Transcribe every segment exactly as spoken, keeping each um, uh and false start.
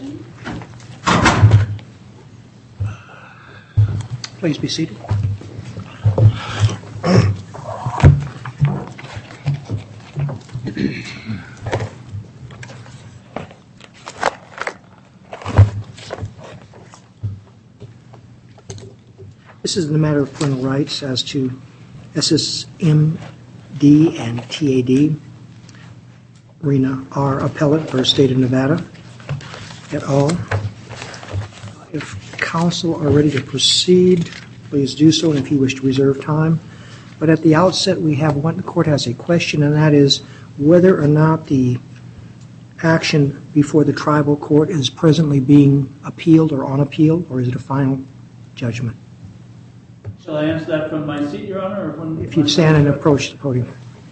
Please be seated. This is the matter of parental rights as to S S M D and T A D. Rena R. Appellate for State of Nevada et al. If counsel are ready to proceed, please do so, and if you wish to reserve time. But at the outset, we have one, the court has a question, and that is whether or not the action before the tribal court is presently being appealed or on appeal, or is it a final judgment? Shall I answer that from my seat, Your Honor? Or from if you'd stand and approach the podium.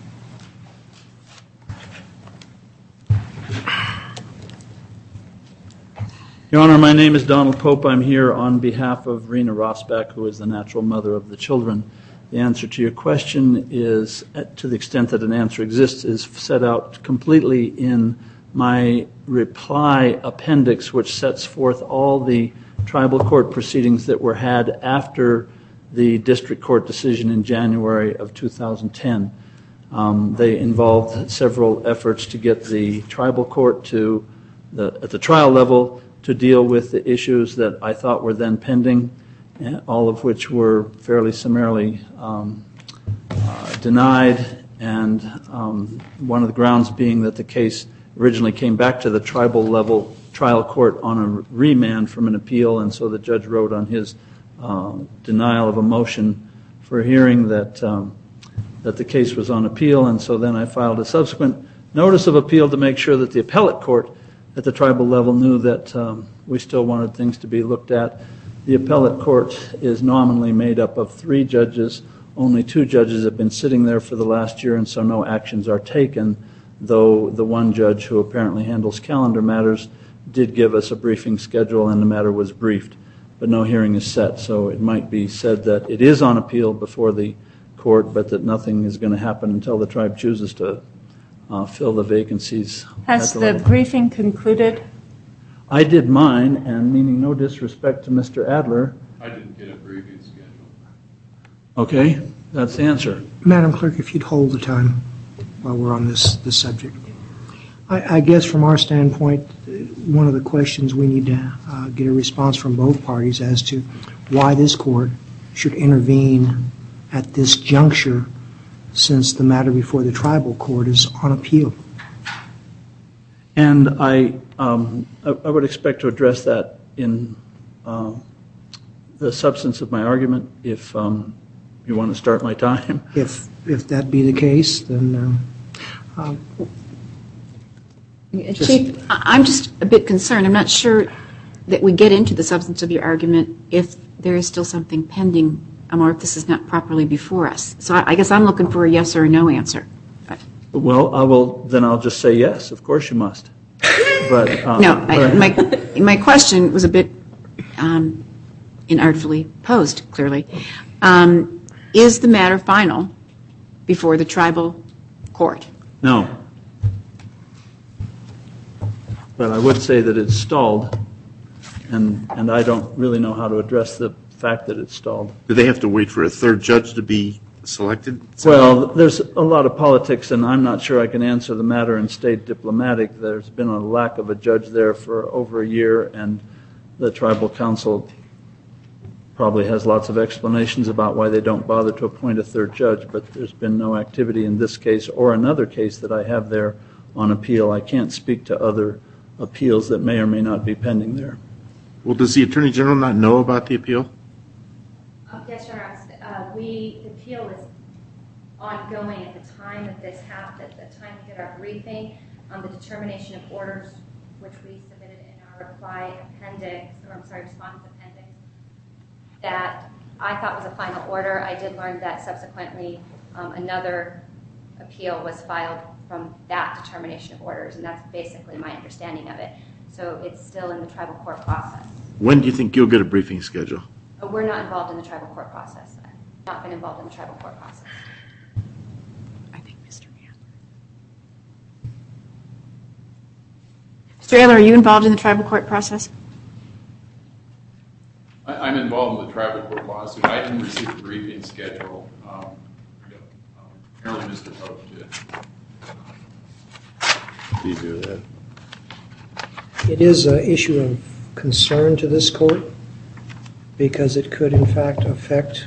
Your Honor, my name is Donald Pope. I'm here on behalf of Rena Rosbach, who is the natural mother of the children. The answer to your question is, to the extent that an answer exists, is set out completely in my reply appendix, which sets forth all the tribal court proceedings that were had after the district court decision in January of two thousand ten. Um, they involved several efforts to get the tribal court to, the, at the trial level, to deal with the issues that I thought were then pending, all of which were fairly summarily um, uh, denied, and um, one of the grounds being that the case originally came back to the tribal level trial court on a remand from an appeal, and so the judge wrote on his uh, denial of a motion for a hearing that um, that the case was on appeal, and so then I filed a subsequent notice of appeal to make sure that the appellate court at the tribal level knew that um, we still wanted things to be looked at. The appellate court is nominally made up of three judges. Only two judges have been sitting there for the last year, and so no actions are taken, though the one judge who apparently handles calendar matters did give us a briefing schedule, and the matter was briefed, but no hearing is set. So it might be said that it is on appeal before the court, but that nothing is going to happen until the tribe chooses to uh, fill the vacancies. Has the, the level. briefing concluded? I did mine, and meaning no disrespect to Mister Adler. I didn't get a briefing schedule. Okay, that's the answer. Madam Clerk, if you'd hold the time while we're on this, this subject. I, I guess from our standpoint, one of the questions we need to uh, get a response from both parties as to why this court should intervene at this juncture, since the matter before the tribal court is on appeal. And I, um, I, I would expect to address that in uh, the substance of my argument, if um, you want to start my time. If if that be the case, then... Uh, uh, Chief, I'm just a bit concerned. I'm not sure that we get into the substance of your argument if there is still something pending, or if this is not properly before us. So I guess I'm looking for a yes or a no answer. Well, I will. Then I'll just say yes. Of course, you must. But um, no, I, my my question was a bit um, inartfully posed. Clearly, um, is the matter final before the tribal court? No. But I would say that it's stalled, and and I don't really know how to address the fact that it's stalled. Do they have to wait for a third judge to be selected? Well, there's a lot of politics, and I'm not sure I can answer the matter and stay diplomatic. There's been a lack of a judge there for over a year, and the tribal council probably has lots of explanations about why they don't bother to appoint a third judge, but there's been no activity in this case or another case that I have there on appeal. I can't speak to other appeals that may or may not be pending there. Well, does the Attorney General not know about the appeal? Uh, yes, Your Honor. Uh, we, the appeal is ongoing at the time that this happened, at the time we did our briefing on the determination of orders, which we submitted in our reply appendix, or I'm sorry, response appendix, that I thought was a final order. I did learn that subsequently um, another appeal was filed from that determination of orders, and that's basically my understanding of it. So it's still in the tribal court process. When do you think you'll get a briefing schedule? Uh, we're not involved in the tribal court process. I've not been involved in the tribal court process. I think Mister Adler. Mister Ayler, are you involved in the tribal court process? I, I'm involved in the tribal court lawsuit. I didn't receive a briefing schedule. Um, apparently Mister Pope did. Do you do that? It is an issue of concern to this court because it could in fact affect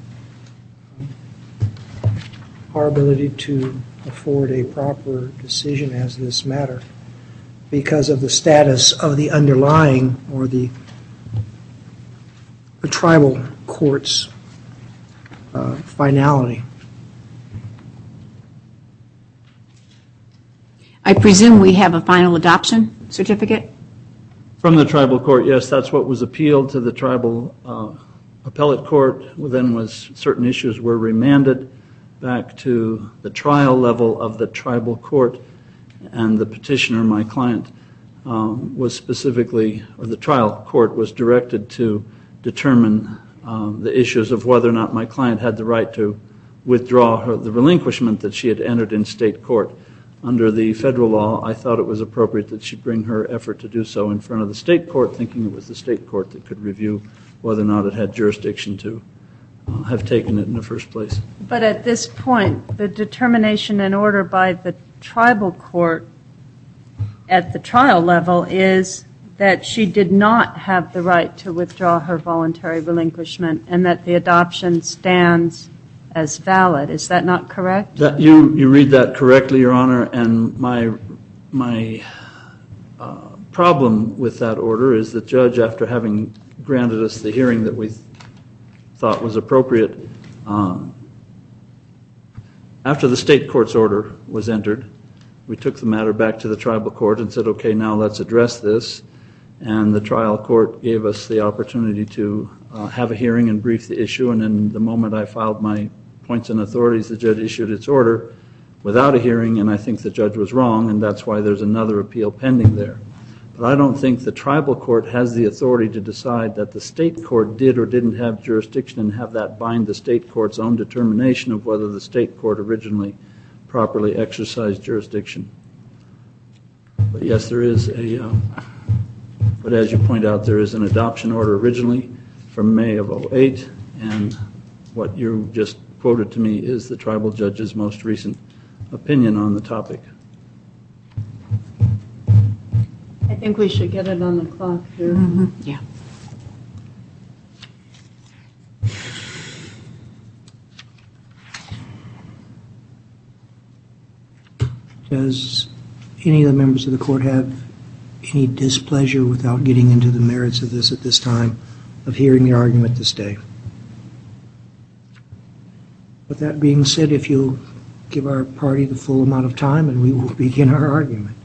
our ability to afford a proper decision as this matter because of the status of the underlying or the, the tribal court's uh, finality. I presume we have a final adoption certificate? From the tribal court, yes, that's what was appealed to the tribal uh, appellate court. Then was certain issues were remanded back to the trial level of the tribal court, and the petitioner, my client, um, was specifically, or the trial court was directed to determine um, the issues of whether or not my client had the right to withdraw her, the relinquishment that she had entered in state court. Under the federal law, I thought it was appropriate that she bring her effort to do so in front of the state court, thinking it was the state court that could review whether or not it had jurisdiction to uh, have taken it in the first place. But at this point, the determination and order by the tribal court at the trial level is that she did not have the right to withdraw her voluntary relinquishment and that the adoption stands as valid. Is that not correct? That, you, you read that correctly, Your Honor, and my, my uh, problem with that order is the judge, after having granted us the hearing that we th- thought was appropriate, um, after the state court's order was entered, we took the matter back to the tribal court and said, okay, now let's address this. And the trial court gave us the opportunity to uh, have a hearing and brief the issue, and then the moment I filed my points and authorities, the judge issued its order without a hearing, and I think the judge was wrong, and that's why there's another appeal pending there. But I don't think the tribal court has the authority to decide that the state court did or didn't have jurisdiction and have that bind the state court's own determination of whether the state court originally properly exercised jurisdiction. But yes, there is a, um, but as you point out, there is an adoption order originally from May of oh eight, and what you just quoted to me is the tribal judge's most recent opinion on the topic. I think we should get it on the clock here. Mm-hmm. Yeah. Does any of the members of the court have any displeasure without getting into the merits of this at this time of hearing the argument this day? With that being said, if you'll give our party the full amount of time and we will begin our argument.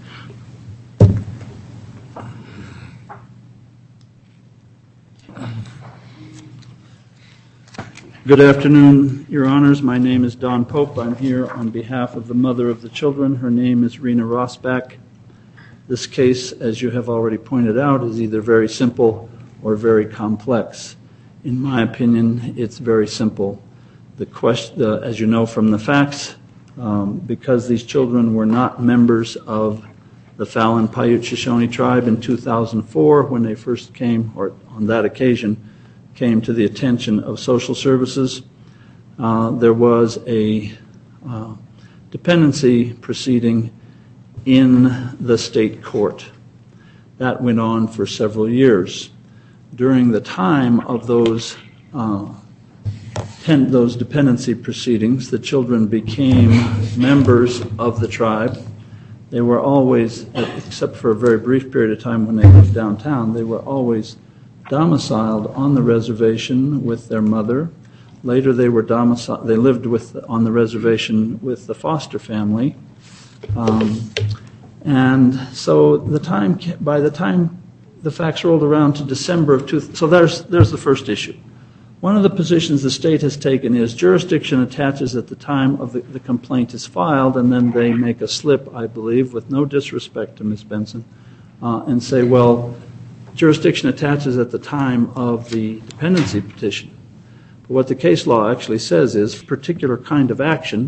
Good afternoon, Your Honors. My name is Don Pope. I'm here on behalf of the mother of the children. Her name is Rena Rosbach. This case, as you have already pointed out, is either very simple or very complex. In my opinion, it's very simple. The question, uh, as you know from the facts, um, because these children were not members of the Fallon Paiute Shoshone tribe in two thousand four when they first came, or on that occasion, came to the attention of social services, uh, there was a uh, dependency proceeding in the state court. That went on for several years. During the time of those uh, ten, those dependency proceedings, the children became members of the tribe. They were always, except for a very brief period of time when they lived downtown, they were always domiciled on the reservation with their mother. Later, they were domiciled. They lived with on the reservation with the foster family, um, and so the time by the time the facts rolled around to December of two. So there's there's the first issue. One of the positions the state has taken is jurisdiction attaches at the time of the, the complaint is filed, and then they make a slip, I believe, with no disrespect to Miz Benson, uh, and say, well, jurisdiction attaches at the time of the dependency petition. But what the case law actually says is, particular kind of action,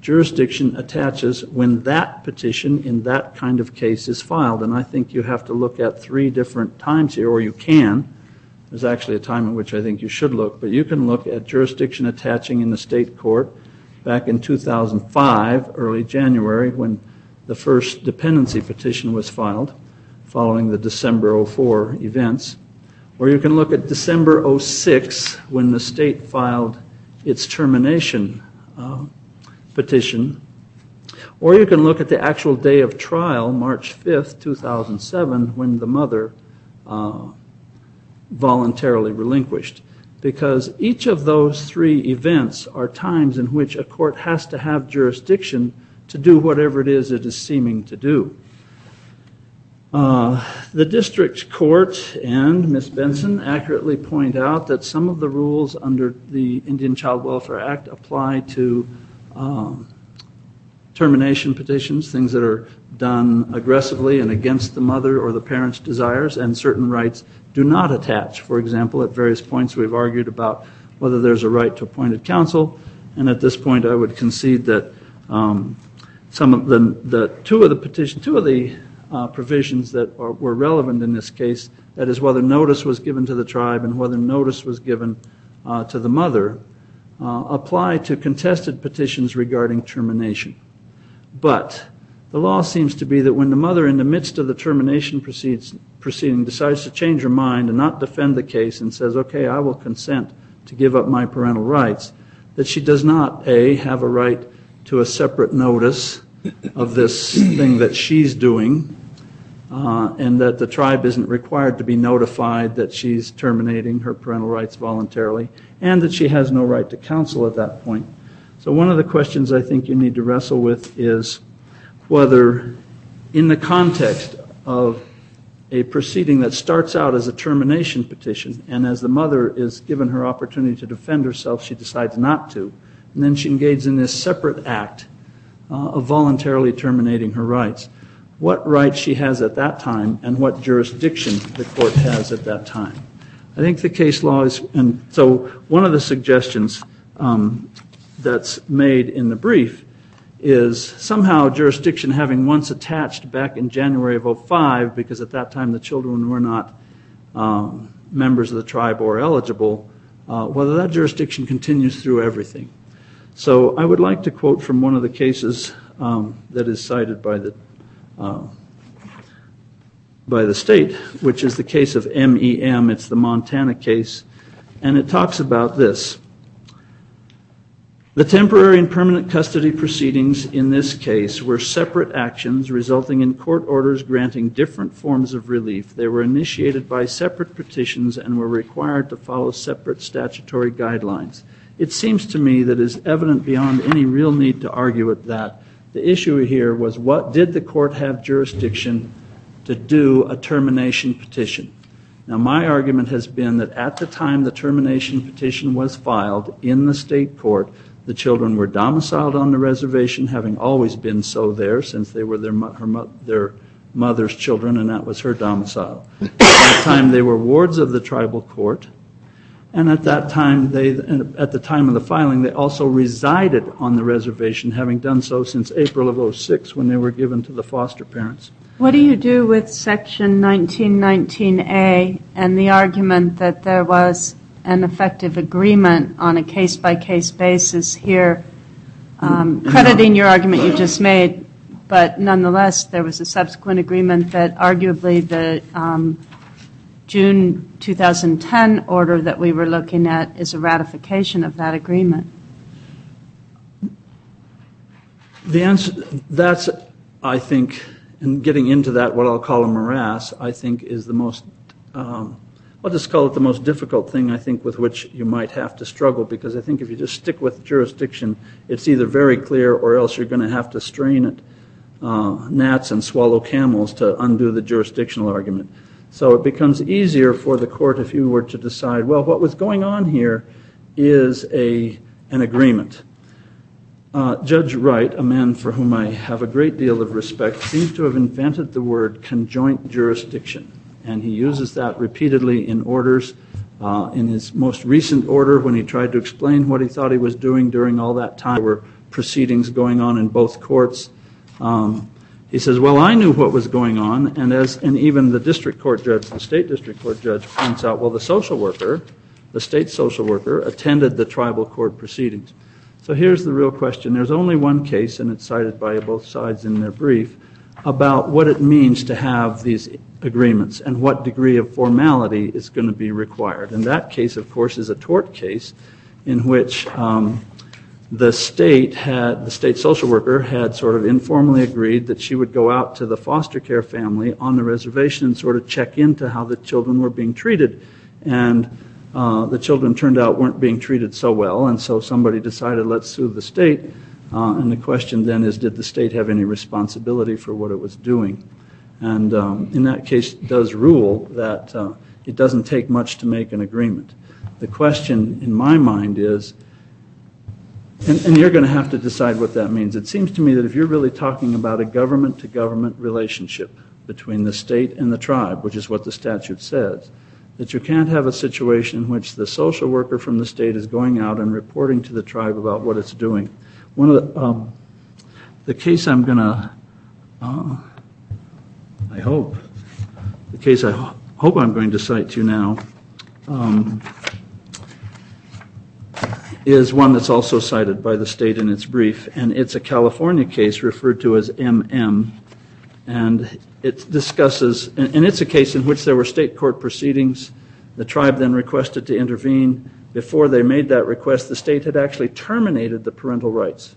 jurisdiction attaches when that petition in that kind of case is filed. And I think you have to look at three different times here, or you can. There's actually a time in which I think you should look, but you can look at jurisdiction attaching in the state court back in two thousand five, early January, when the first dependency petition was filed following the December oh four events. Or you can look at December oh six, when the state filed its termination uh, petition. Or you can look at the actual day of trial, March fifth, two thousand seven, when the mother uh, voluntarily relinquished. Because each of those three events are times in which a court has to have jurisdiction to do whatever it is it is seeming to do. Uh, the district court and Miz Benson accurately point out that some of the rules under the Indian Child Welfare Act apply to um, termination petitions, things that are done aggressively and against the mother or the parent's desires, and certain rights do not attach. For example, at various points we've argued about whether there's a right to appointed counsel, and at this point I would concede that um, some of the, the two of the petition, two of the uh, provisions that are, were relevant in this case, that is whether notice was given to the tribe and whether notice was given uh, to the mother, uh, apply to contested petitions regarding termination. But the law seems to be that when the mother, in the midst of the termination proceeds, proceeding, decides to change her mind and not defend the case and says, okay, I will consent to give up my parental rights, that she does not, A, have a right to a separate notice of this thing that she's doing, uh, and that the tribe isn't required to be notified that she's terminating her parental rights voluntarily, and that she has no right to counsel at that point. So one of the questions I think you need to wrestle with is whether, in the context of a proceeding that starts out as a termination petition, and as the mother is given her opportunity to defend herself, she decides not to, and then she engages in this separate act uh, of voluntarily terminating her rights, what rights she has at that time and what jurisdiction the court has at that time. I think the case law is, and so one of the suggestions um, that's made in the brief is somehow jurisdiction having once attached back in January of oh five, because at that time the children were not um, members of the tribe or eligible, uh, whether that jurisdiction continues through everything. So I would like to quote from one of the cases um, that is cited by the uh, by the state, which is the case of M E M. It's the Montana case, and it talks about this. The temporary and permanent custody proceedings in this case were separate actions resulting in court orders granting different forms of relief. They were initiated by separate petitions and were required to follow separate statutory guidelines. It seems to me that it is evident beyond any real need to argue it that the issue here was, what did the court have jurisdiction to do a termination petition? Now, my argument has been that at the time the termination petition was filed in the state court, the children were domiciled on the reservation, having always been so there since they were their, her, their mother's children, and that was her domicile. At that time, they were wards of the tribal court, and at that time, they, at the time of the filing, they also resided on the reservation, having done so since April of oh six, when they were given to the foster parents. What do you do with Section nineteen nineteen A and the argument that there was an effective agreement on a case-by-case basis here, um, crediting your argument you just made, but nonetheless there was a subsequent agreement that arguably the um, June two thousand ten order that we were looking at is a ratification of that agreement? The answer, that's, I think, and getting into that, what I'll call a morass, I think is the most, um, I'll just call it the most difficult thing, I think, with which you might have to struggle, because I think if you just stick with jurisdiction, it's either very clear or else you're going to have to strain at uh, gnats and swallow camels to undo the jurisdictional argument. So it becomes easier for the court if you were to decide, well, what was going on here is a an agreement. Uh, Judge Wright, a man for whom I have a great deal of respect, seems to have invented the word conjoint jurisdiction. And he uses that repeatedly in orders. Uh, in his most recent order, when he tried to explain what he thought he was doing during all that time, there were proceedings going on in both courts. Um, he says, well, I knew what was going on, and as and even the district court judge, the state district court judge, points out, well, the social worker, the state social worker, attended the tribal court proceedings. So here's the real question. There's only one case, and it's cited by both sides in their brief, about what it means to have these agreements and what degree of formality is going to be required. And that case, of course, is a tort case in which um, the state had, the state social worker had sort of informally agreed that she would go out to the foster care family on the reservation and sort of check into how the children were being treated. And uh, the children turned out weren't being treated so well, and so somebody decided, let's sue the state. Uh, and the question then is, did the state have any responsibility for what it was doing? And um, in that case, it does rule that uh, it doesn't take much to make an agreement. The question in my mind is, and, and you're going to have to decide what that means. It seems to me that if you're really talking about a government-to-government relationship between the state and the tribe, which is what the statute says, that you can't have a situation in which the social worker from the state is going out and reporting to the tribe about what it's doing. One of the, um, the case I'm going to, uh, I hope, the case I ho- hope I'm going to cite to you now um, is one that's also cited by the state in its brief, and it's a California case referred to as M M, and it discusses, and, and it's a case in which there were state court proceedings. The tribe then requested to intervene. Before they made that request, the state had actually terminated the parental rights.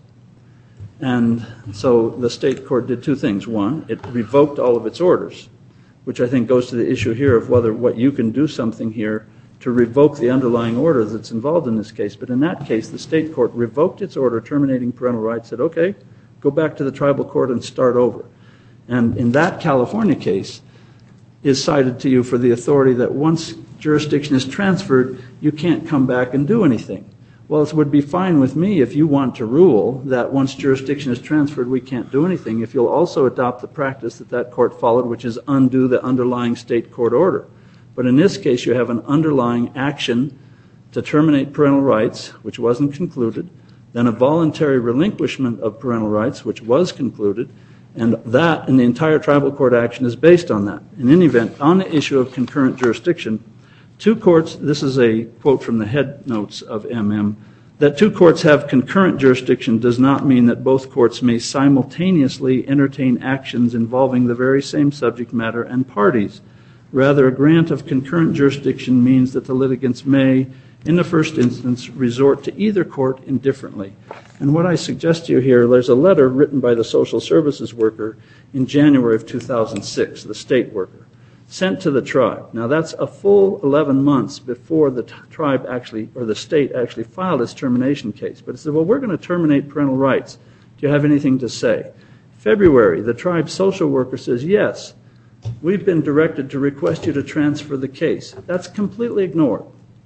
And so the state court did two things. One, it revoked all of its orders, which I think goes to the issue here of whether what you can do something here to revoke the underlying order that's involved in this case. But in that case, the state court revoked its order terminating parental rights, said, okay, go back to the tribal court and start over. And in that California case is cited to you for the authority that once jurisdiction is transferred, you can't come back and do anything. Well, it would be fine with me if you want to rule that once jurisdiction is transferred, we can't do anything, if you'll also adopt the practice that that court followed, which is undo the underlying state court order. But in this case, you have an underlying action to terminate parental rights, which wasn't concluded, then a voluntary relinquishment of parental rights, which was concluded, and that and the entire tribal court action is based on that. In any event, on the issue of concurrent jurisdiction, two courts, this is a quote from the head notes of M M, that two courts have concurrent jurisdiction does not mean that both courts may simultaneously entertain actions involving the very same subject matter and parties. Rather, a grant of concurrent jurisdiction means that the litigants may, in the first instance, resort to either court indifferently. And what I suggest to you here, there's a letter written by the social services worker in January of two thousand six, the state worker, sent to the tribe. Now that's a full eleven months before the t- tribe actually, or the state actually filed its termination case. But it said, well, we're going to terminate parental rights. Do you have anything to say? February, the tribe social worker says, yes, we've been directed to request you to transfer the case. That's completely ignored.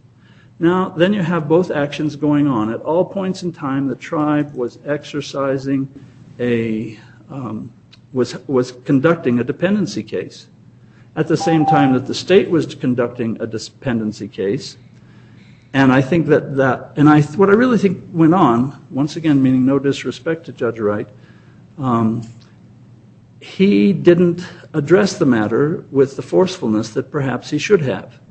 Now, then you have both actions going on. At all points in time, the tribe was exercising a, um, was, was conducting a dependency case. At the same time that the state was conducting a dependency case. And I think that, that and I, what I really think went on, once again, meaning no disrespect to Judge Wright, um, he didn't address the matter with the forcefulness that perhaps he should have.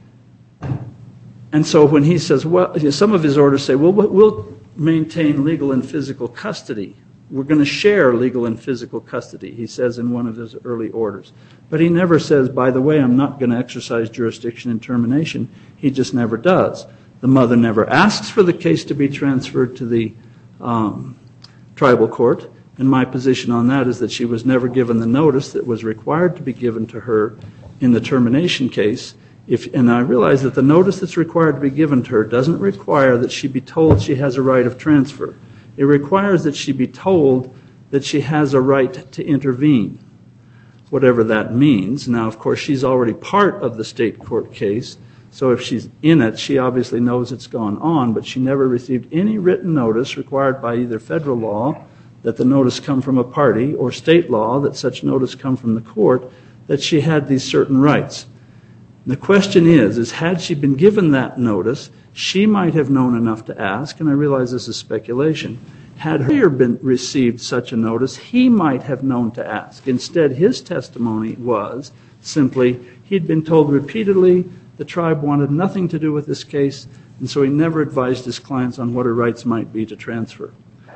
And so when he says, well, some of his orders say, well, we'll maintain legal and physical custody. We're going to share legal and physical custody, he says in one of his early orders. But he never says, by the way, I'm not going to exercise jurisdiction in termination. He just never does. The mother never asks for the case to be transferred to the um, tribal court. And my position on that is that she was never given the notice that was required to be given to her in the termination case. If, and I realize that the notice that's required to be given to her doesn't require that she be told she has a right of transfer. It requires that she be told that she has a right to intervene, whatever that means. Now, of course, she's already part of the state court case, so if she's in it, she obviously knows it's gone on, but she never received any written notice required by either federal law that the notice come from a party or state law that such notice come from the court that she had these certain rights. The question is, is had she been given that notice, she might have known enough to ask, and I realize this is speculation, had he been received such a notice, he might have known to ask. Instead, his testimony was simply he'd been told repeatedly the tribe wanted nothing to do with this case, and so he never advised his clients on what her rights might be to transfer.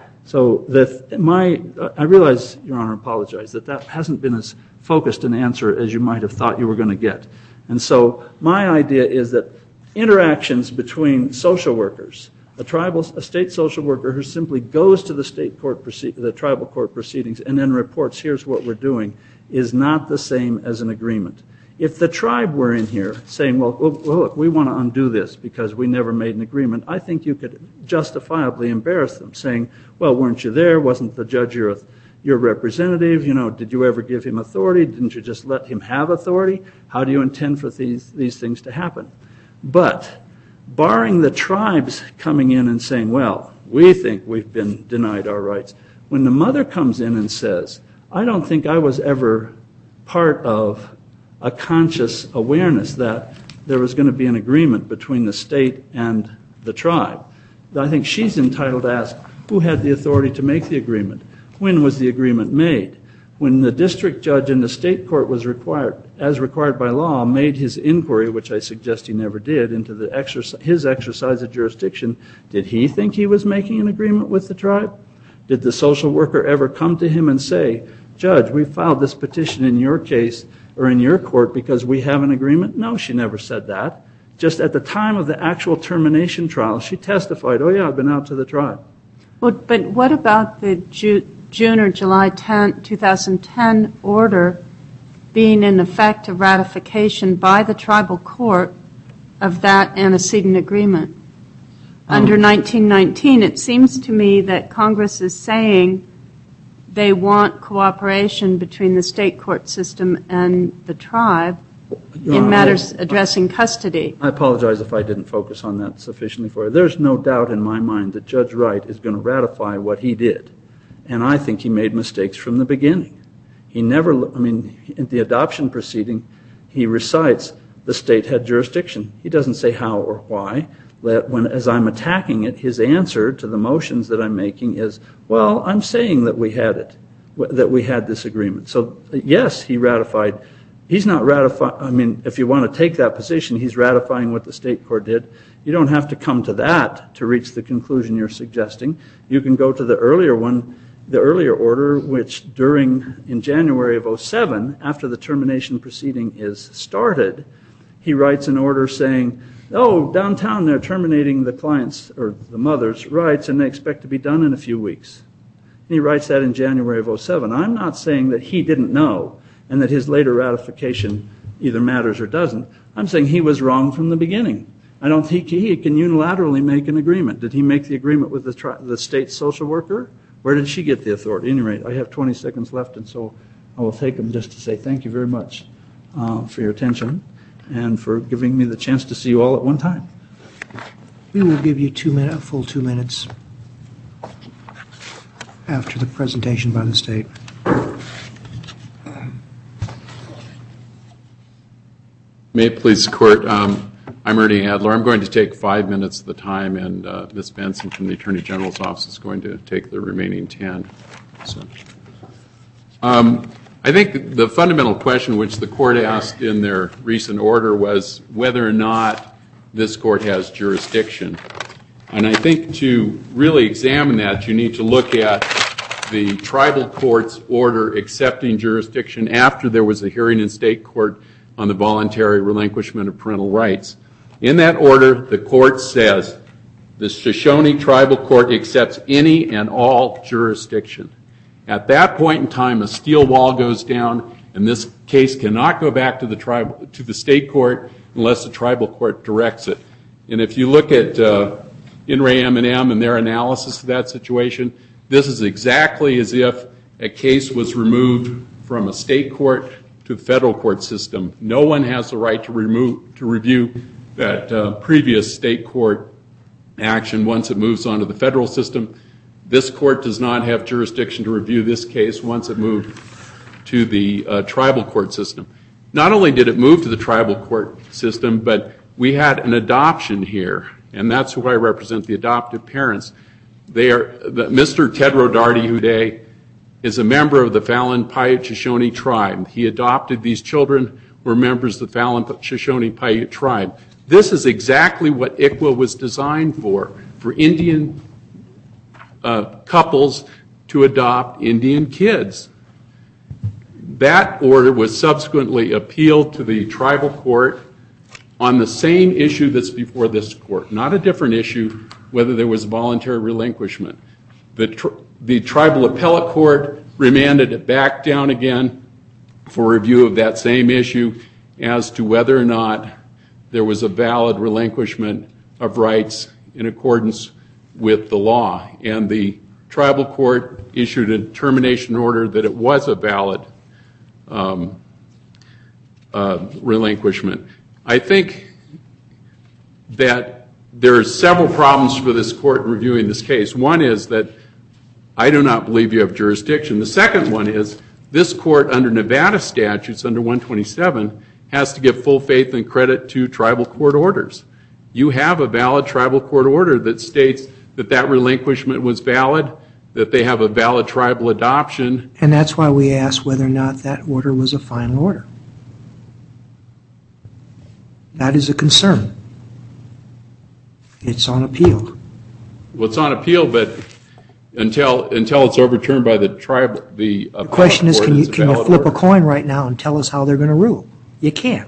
So that my, I realize, Your Honor, I apologize, that that hasn't been as focused an answer as you might have thought you were going to get. And so my idea is that interactions between social workers, a tribal, a state social worker who simply goes to the state court, proceed, the tribal court proceedings and then reports, here's what we're doing, is not the same as an agreement. If the tribe were in here saying, well, well look, we want to undo this because we never made an agreement, I think you could justifiably embarrass them, saying, well, weren't you there? Wasn't the judge your, your representative? You know, did you ever give him authority? Didn't you just let him have authority? How do you intend for these, these things to happen? But barring the tribes coming in and saying, well, we think we've been denied our rights, when the mother comes in and says, I don't think I was ever part of a conscious awareness that there was going to be an agreement between the state and the tribe, I think she's entitled to ask, who had the authority to make the agreement? When was the agreement made? When the district judge in the state court was required, as required by law, made his inquiry, which I suggest he never did, into the exercise, his exercise of jurisdiction, did he think he was making an agreement with the tribe? Did the social worker ever come to him and say, Judge, we filed this petition in your case or in your court because we have an agreement? No, she never said that. Just at the time of the actual termination trial, she testified, oh yeah, I've been out to the tribe. Well, but what about the Ju- June or July tenth, twenty ten order being in effect a ratification by the tribal court of that antecedent agreement? Um, Under nineteen nineteen, it seems to me that Congress is saying they want cooperation between the state court system and the tribe Your in Honor, matters I, addressing custody. I apologize if I didn't focus on that sufficiently for you. There's no doubt in my mind that Judge Wright is going to ratify what he did. And I think he made mistakes from the beginning. He never, I mean, in the adoption proceeding, he recites the state had jurisdiction. He doesn't say how or why. When, as I'm attacking it, his answer to the motions that I'm making is, well, I'm saying that we had it, that we had this agreement. So, yes, he ratified. He's not ratifying, I mean, if you want to take that position, he's ratifying what the state court did. You don't have to come to that to reach the conclusion you're suggesting. You can go to the earlier one, the earlier order, which during, in January of oh seven, after the termination proceeding is started, he writes an order saying, oh, downtown they're terminating the client's or the mother's rights and they expect to be done in a few weeks. And he writes that in January of oh seven. I'm not saying that he didn't know and that his later ratification either matters or doesn't. I'm saying he was wrong from the beginning. I don't think he can unilaterally make an agreement. Did he make the agreement with the, tri- the state social worker? Where did she get the authority? At any rate, I have twenty seconds left, and so I will take them just to say thank you very much uh, for your attention and for giving me the chance to see you all at one time. We will give you two minute, a full two minutes after the presentation by the state. May it please the court. Um, I'm Ernie Adler. I'm going to take five minutes of the time, and uh, Miz Benson from the Attorney General's office is going to take the remaining ten. So, um, I think the fundamental question which the court asked in their recent order was whether or not this court has jurisdiction. And I think to really examine that, you need to look at the tribal court's order accepting jurisdiction after there was a hearing in state court on the voluntary relinquishment of parental rights. In that order, the court says the Shoshone Tribal Court accepts any and all jurisdiction. At that point in time, a steel wall goes down, and this case cannot go back to the tribal, to the state court unless the tribal court directs it. And if you look at uh, In re M and M and their analysis of that situation, this is exactly as if a case was removed from a state court to the federal court system. No one has the right to remove to review that uh, previous state court action once it moves on to the federal system. This court does not have jurisdiction to review this case once it moved to the uh, tribal court system. Not only did it move to the tribal court system, but we had an adoption here, and that's who I represent, the adoptive parents. They are, the, Mister Ted Rodarty, who today is a member of the Fallon Paiute Shoshone tribe. He adopted these children who were members of the Fallon Shoshone Paiute tribe. This is exactly what I C W A was designed for, for Indian uh, couples to adopt Indian kids. That order was subsequently appealed to the tribal court on the same issue that's before this court, not a different issue, whether there was voluntary relinquishment. The, tr the tribal appellate court remanded it back down again for review of that same issue as to whether or not there was a valid relinquishment of rights in accordance with the law. And the tribal court issued a termination order that it was a valid um, uh, relinquishment. I think that there are several problems for this court in reviewing this case. One is that I do not believe you have jurisdiction. The second one is this court, under Nevada statutes, under one twenty-seven, has to give full faith and credit to tribal court orders. You have a valid tribal court order that states that that relinquishment was valid, that they have a valid tribal adoption. And that's why we asked whether or not that order was a final order. That is a concern. It's on appeal. Well, it's on appeal, but until until it's overturned by the tribe, the The question is, can you, can you flip order. a coin right now and tell us how they're going to rule? You can't.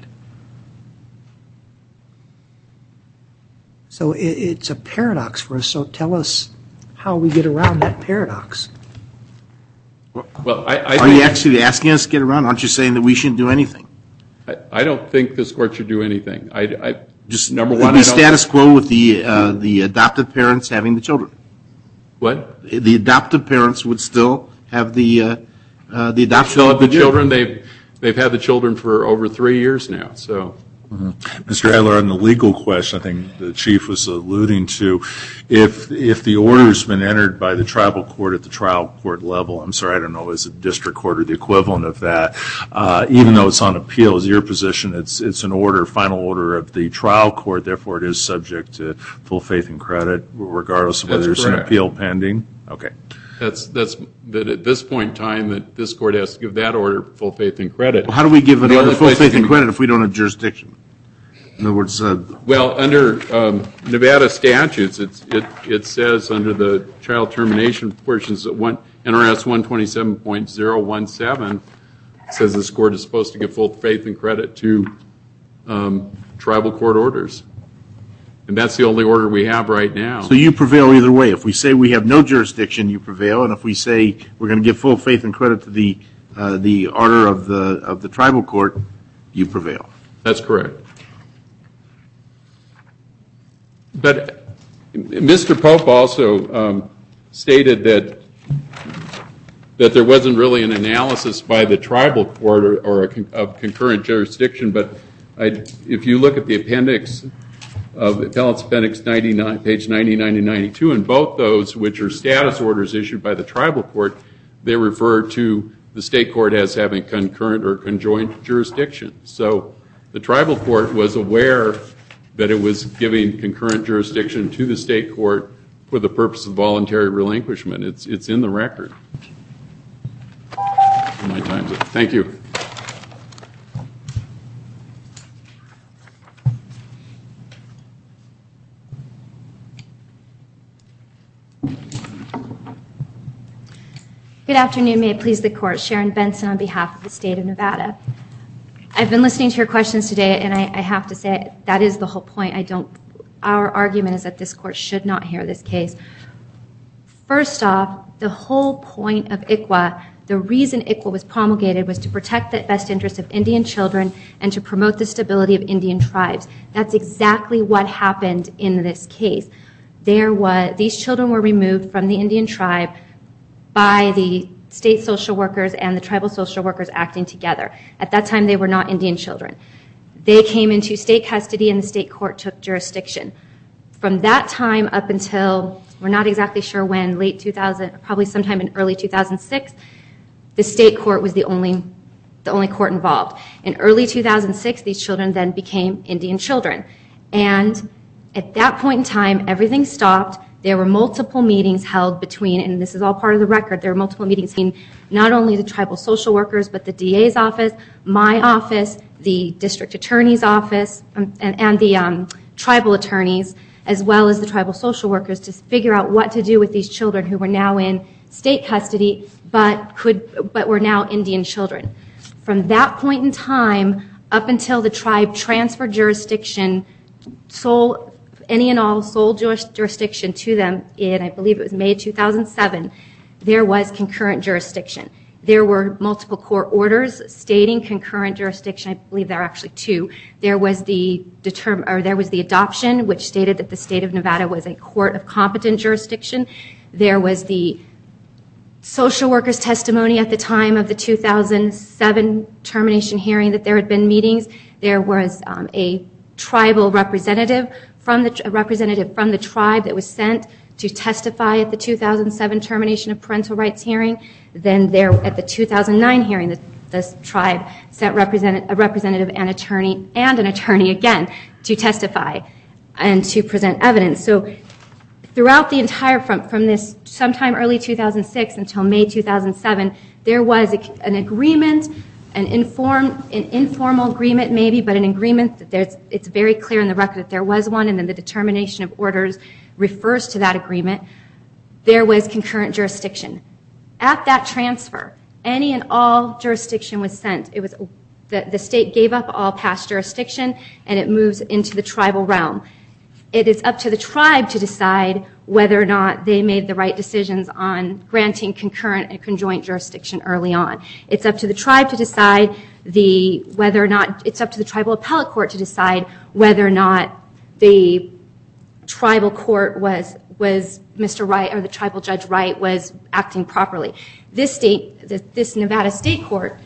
So it, it's a paradox for us, so tell us how we get around that paradox. Well, I, I Are think, you actually asking us to get around? Aren't you saying that we shouldn't do anything? I, I don't think this court should do anything. I, I Just number it'd one, be I don't- status quo with the uh, the adoptive parents having the children. what? The adoptive parents would still have the uh, uh, the adoption Still have the would be good. children. They've they've had the children for over three years now. So. Mister Adler, on the legal question, I think the Chief was alluding to, if if the order's been entered by the tribal court at the trial court level, I'm sorry, I don't know, is it district court or the equivalent of that, uh, even though it's on appeal, is your position it's it's an order, final order of the trial court, therefore it is subject to full faith and credit, regardless of whether That's there's an correct. appeal pending? Okay. That's, that's, that at this point in time, that this court has to give that order full faith and credit. Well, how do we give an The order only full place faith you and can- credit if we don't have jurisdiction? In other words, uh, Well, under um, Nevada statutes, it's, it, it says under the child termination portions that one, N R S one twenty-seven point oh one seven says this court is supposed to give full faith and credit to um, tribal court orders. And that's the only order we have right now. so you prevail either way. If we say we have no jurisdiction, you prevail, and if we say we're going to give full faith and credit to the uh, the order of the of the tribal court, you prevail. That's correct. But Mister Pope also um, stated that that there wasn't really an analysis by the tribal court or, or a con- of concurrent jurisdiction. But I, if you look at the appendix of Appellate's Appendix ninety-nine, page ninety-nine and ninety-two, and both those, which are status orders issued by the tribal court, they refer to the state court as having concurrent or conjoined jurisdiction. So the tribal court was aware that it was giving concurrent jurisdiction to the state court for the purpose of voluntary relinquishment. It's, it's in the record. My time's up. Thank you. Good afternoon. May it please the court. Sharon Benson on behalf of the state of Nevada. I've been listening to your questions today, and I, I have to say that is the whole point. I don't. Our argument is that this court should not hear this case. First off, the whole point of I C W A, the reason I C W A was promulgated was to protect the best interests of Indian children and to promote the stability of Indian tribes. That's exactly what happened in this case. There was these children were removed from the Indian tribe by the state social workers and the tribal social workers acting together. At that time, they were not Indian children. They came into state custody and the state court took jurisdiction. From that time up until, we're not exactly sure when, late two thousand, probably sometime in early two thousand six, the state court was the only, the only court involved. In early two thousand six, these children then became Indian children. And at that point in time, everything stopped. There were multiple meetings held between, and this is all part of the record, there were multiple meetings between not only the tribal social workers, but the D A's office, my office, the district attorney's office, um, and, and the um, tribal attorneys, as well as the tribal social workers, to figure out what to do with these children who were now in state custody, but could, but were now Indian children. From that point in time, up until the tribe transferred jurisdiction, sole, any and all sole jurisdiction to them in, I believe it was May two thousand seven, there was concurrent jurisdiction. There were multiple court orders stating concurrent jurisdiction. I believe there are actually two. There was the determ- or there was the adoption, which stated that the state of Nevada was a court of competent jurisdiction. There was the social workers' testimony at the time of the two thousand seven termination hearing that there had been meetings. There was um, a tribal representative from the a representative from the tribe that was sent to testify at the two thousand seven termination of parental rights hearing. Then there, at the two thousand nine hearing, the, the tribe sent represent, a representative and attorney and an attorney again to testify and to present evidence. So throughout the entire, from, from this sometime early two thousand six until May two thousand seven, there was a, an agreement, an, inform, an informal agreement maybe, but an agreement that there's, it's very clear in the record that there was one, and then the determination of orders refers to that agreement. There was concurrent jurisdiction. At that transfer, any and all jurisdiction was sent. It was the, the state gave up all past jurisdiction, and it moves into the tribal realm. It is up to the tribe to decide whether or not they made the right decisions on granting concurrent and conjoint jurisdiction early on. It's up to the tribe to decide the whether or not it's up to the tribal appellate court to decide whether or not the tribal court was was Mister Wright, or the tribal judge Wright, was acting properly. This state, this Nevada state court,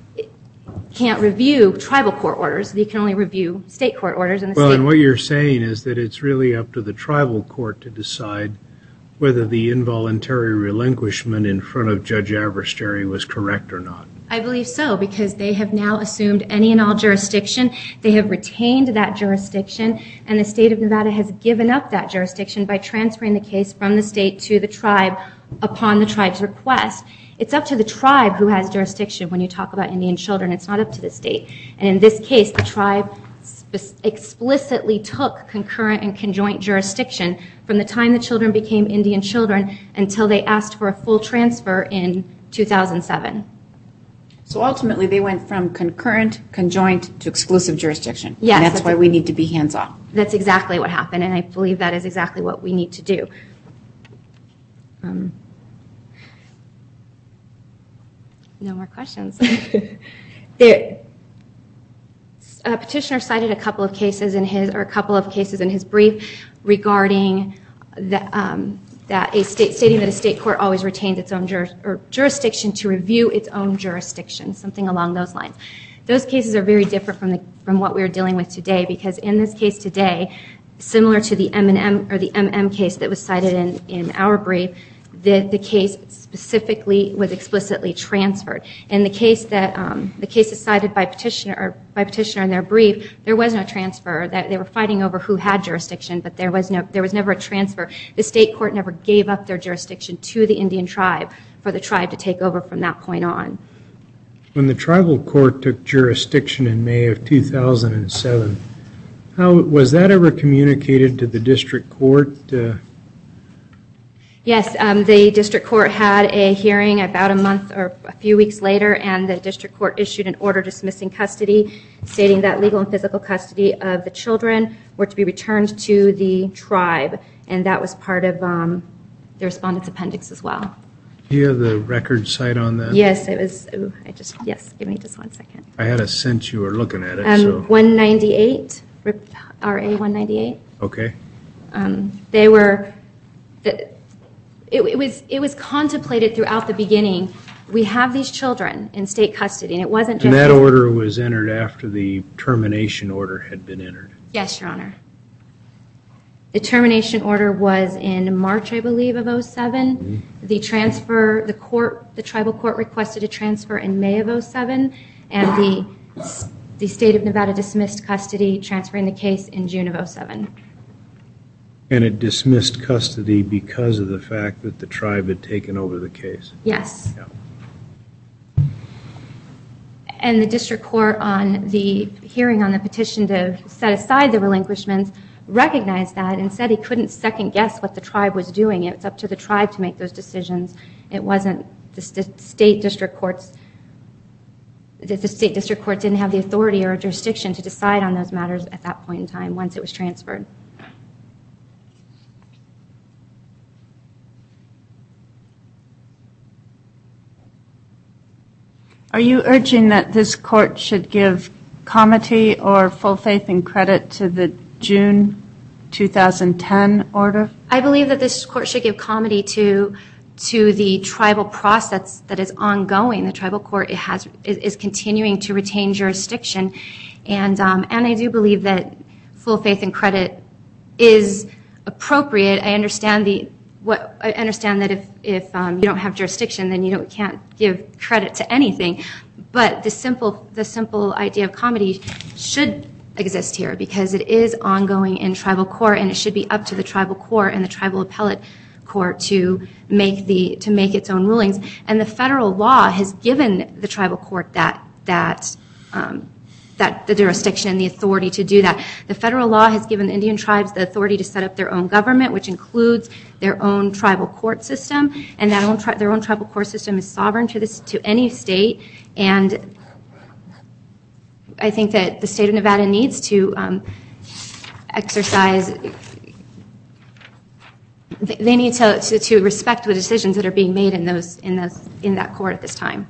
can't review tribal court orders. They can only review state court orders. And the well, state and what you're saying is that it's really up to the tribal court to decide whether the involuntary relinquishment in front of Judge Averstary was correct or not. I believe so, because they have now assumed any and all jurisdiction. They have retained that jurisdiction, and the state of Nevada has given up that jurisdiction by transferring the case from the state to the tribe upon the tribe's request. It's up to the tribe who has jurisdiction when you talk about Indian children. It's not up to the state. And in this case, the tribe explicitly took concurrent and conjoint jurisdiction from the time the children became Indian children until they asked for a full transfer in two thousand seven. So ultimately, they went from concurrent, conjoint to exclusive jurisdiction. Yes. And that's, that's why a, we need to be hands-off. That's exactly what happened, and I believe that is exactly what we need to do. Um, no more questions. there, a petitioner cited a couple of cases in his, or a couple of cases in his brief regarding the, um, that a state stating that a state court always retains its own juris, or jurisdiction to review its own jurisdiction, something along those lines. Those cases are very different from the from what we're dealing with today, because in this case today, similar to the M and M or the M M case that was cited in, in our brief, the, the case specifically was explicitly transferred. In the case that um, the case is cited by petitioner or by petitioner in their brief, there was no transfer. That they were fighting over who had jurisdiction, but there was no there was never a transfer. The state court never gave up their jurisdiction to the Indian tribe for the tribe to take over from that point on. When the tribal court took jurisdiction in May of two thousand seven, how was that ever communicated to the district court? Uh, Yes, um, the district court had a hearing about a month or a few weeks later, and the district court issued an order dismissing custody, stating that legal and physical custody of the children were to be returned to the tribe, and that was part of um, the respondent's appendix as well. Do you have the record cite on that? Yes, it was. Ooh, I just yes. Give me just one second. I had a sense you were looking at it. Um, so. one ninety-eight, R A one ninety-eight. Okay. Um, they were. The, It, it was it was contemplated throughout the beginning. We have these children in state custody, and it wasn't just... And that order was entered after the termination order had been entered? Yes, Your Honor. The termination order was in March, I believe, of oh seven. Mm-hmm. The transfer, the court, the tribal court requested a transfer in May of oh seven, and the the state of Nevada dismissed custody, transferring the case in June of oh seven. And it dismissed custody because of the fact that the tribe had taken over the case. Yes. Yeah. And the district court on the hearing on the petition to set aside the relinquishments recognized that and said he couldn't second guess what the tribe was doing. It's up to the tribe to make those decisions. It wasn't the st- state district courts. The state district court didn't have the authority or jurisdiction to decide on those matters at that point in time once it was transferred. Are you urging that this court should give comity or full faith and credit to the June two thousand ten order? I believe that this court should give comity to to the tribal process that is ongoing. The tribal court has is, is continuing to retain jurisdiction, and um, and I do believe that full faith and credit is appropriate. I understand the what I understand that if if um, you don't have jurisdiction, then you don't can't give credit to anything. But the simple the simple idea of comity should exist here because it is ongoing in tribal court, and it should be up to the tribal court and the tribal appellate court to make the to make its own rulings. And the federal law has given the tribal court that that um, that the jurisdiction and the authority to do that. The federal law has given the Indian tribes the authority to set up their own government, which includes their own tribal court system, and that own tri- their own tribal court system is sovereign to this to any state. And I think that the state of Nevada needs to um, exercise. They need to, to to respect the decisions that are being made in those in those in that court at this time.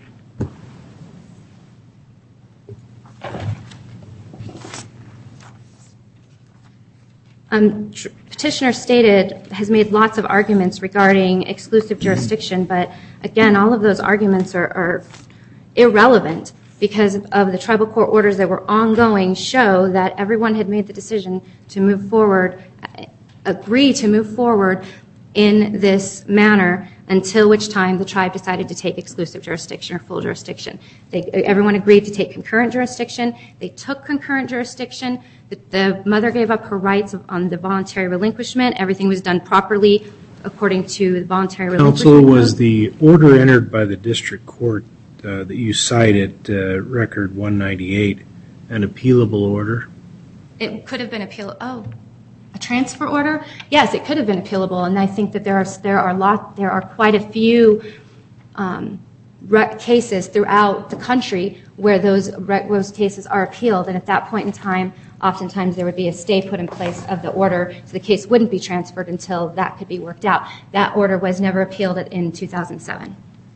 Um, tr- petitioner stated has made lots of arguments regarding exclusive jurisdiction, but again, all of those arguments are, are irrelevant because of the tribal court orders that were ongoing show that everyone had made the decision to move forward, agree to move forward in this manner until which time the tribe decided to take exclusive jurisdiction or full jurisdiction. They, everyone agreed to take concurrent jurisdiction. They took concurrent jurisdiction. The, the mother gave up her rights of, on the voluntary relinquishment. Everything was done properly according to the voluntary relinquishment. Counsel, was the order entered by the district court uh, that you cited, uh, record one ninety-eight, an appealable order? It could have been appealable. Oh. A transfer order? Yes, it could have been appealable, and I think that there are there are lot there are quite a few um, rec- cases throughout the country where those rec- those cases are appealed, and at that point in time, oftentimes there would be a stay put in place of the order, so the case wouldn't be transferred until that could be worked out. That order was never appealed in two thousand seven.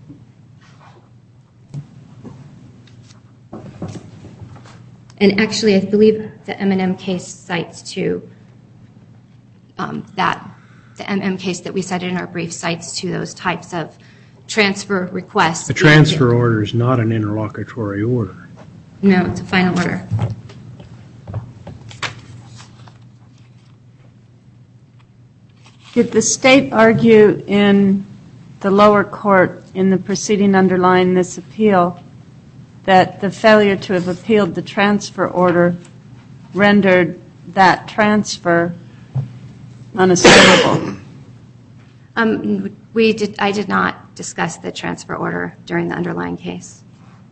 And actually, I believe the M and M case cites to um, that the M and M case that we cited in our brief cites to those types of transfer requests. A transfer order is not an interlocutory order. No, it's a final order. Did the state argue in the lower court in the proceeding underlying this appeal that the failure to have appealed the transfer order rendered that transfer unassailable? Um, we did. I did not discuss the transfer order during the underlying case.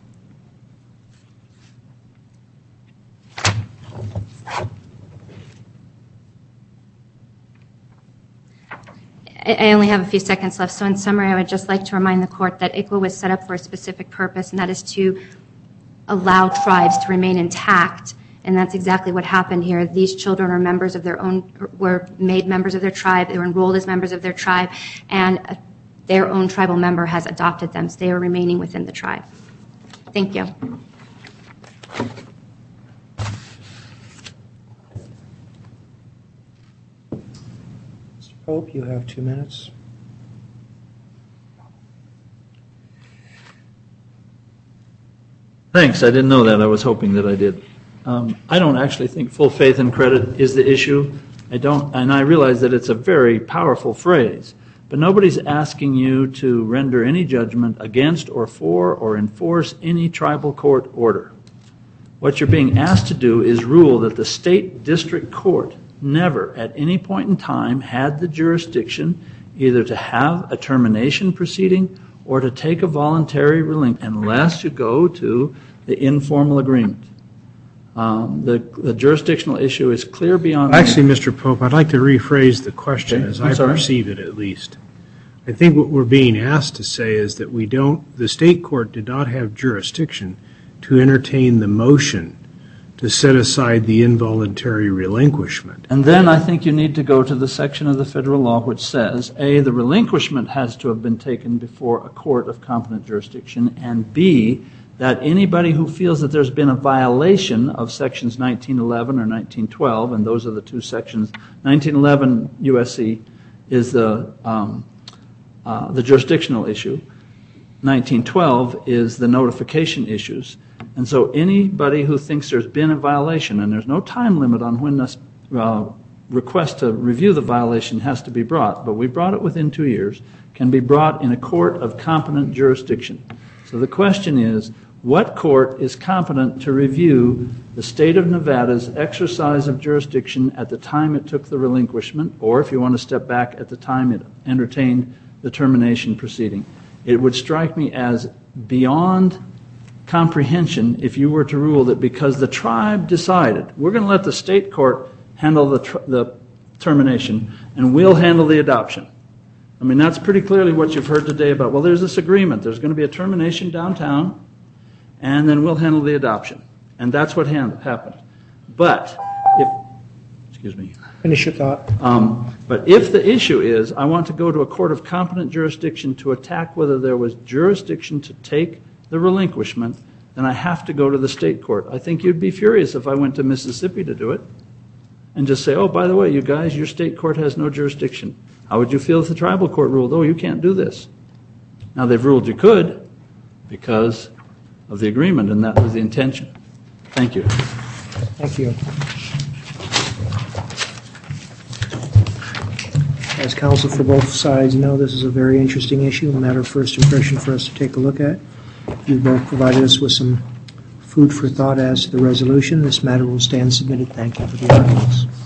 I only have a few seconds left, so in summary, I would just like to remind the court that I C W A was set up for a specific purpose, and that is to allow tribes to remain intact, and that's exactly what happened here. These children are members of their own, were made members of their tribe, they were enrolled as members of their tribe, and their own tribal member has adopted them, so they are remaining within the tribe. Thank you. Pope, you have two minutes. Thanks. I didn't know that. I was hoping that I did. Um, I don't actually think full faith and credit is the issue. I don't, and I realize that it's a very powerful phrase, but nobody's asking you to render any judgment against or for or enforce any tribal court order. What you're being asked to do is rule that the state district court never at any point in time had the jurisdiction either to have a termination proceeding or to take a voluntary relinquishment unless you go to the informal agreement. Um, the, the jurisdictional issue is clear beyond... Actually, Mister Pope, I'd like to rephrase the question Okay, as I'm I sorry. perceive it at least. I think what we're being asked to say is that we don't, the state court did not have jurisdiction to entertain the motion to set aside the involuntary relinquishment. And then I think you need to go to the section of the federal law which says, A, the relinquishment has to have been taken before a court of competent jurisdiction, and B, that anybody who feels that there's been a violation of sections nineteen eleven or nineteen twelve, and those are the two sections, nineteen eleven U S C is the, um, uh, the jurisdictional issue, nineteen twelve is the notification issues. And so anybody who thinks there's been a violation, and there's no time limit on when this uh, request to review the violation has to be brought, but we brought it within two years, can be brought in a court of competent jurisdiction. So the question is, what court is competent to review the state of Nevada's exercise of jurisdiction at the time it took the relinquishment, or if you want to step back, at the time it entertained the termination proceeding? It would strike me as beyond comprehension if you were to rule that because the tribe decided, we're going to let the state court handle the, tr- the termination, and we'll handle the adoption. I mean, that's pretty clearly what you've heard today about, well, there's this agreement. There's going to be a termination downtown, and then we'll handle the adoption. And that's what hand- happened. But if, excuse me. Finish your thought. Um, but if the issue is, I want to go to a court of competent jurisdiction to attack whether there was jurisdiction to take the relinquishment, then I have to go to the state court. I think you'd be furious if I went to Mississippi to do it and just say, oh, by the way, you guys, your state court has no jurisdiction. How would you feel if the tribal court ruled, oh, you can't do this? Now, they've ruled you could because of the agreement, and that was the intention. Thank you. Thank you. As counsel for both sides know, this is a very interesting issue, a matter of first impression for us to take a look at. You've both provided us with some food for thought as to the resolution. This matter will stand submitted. Thank you for the arguments.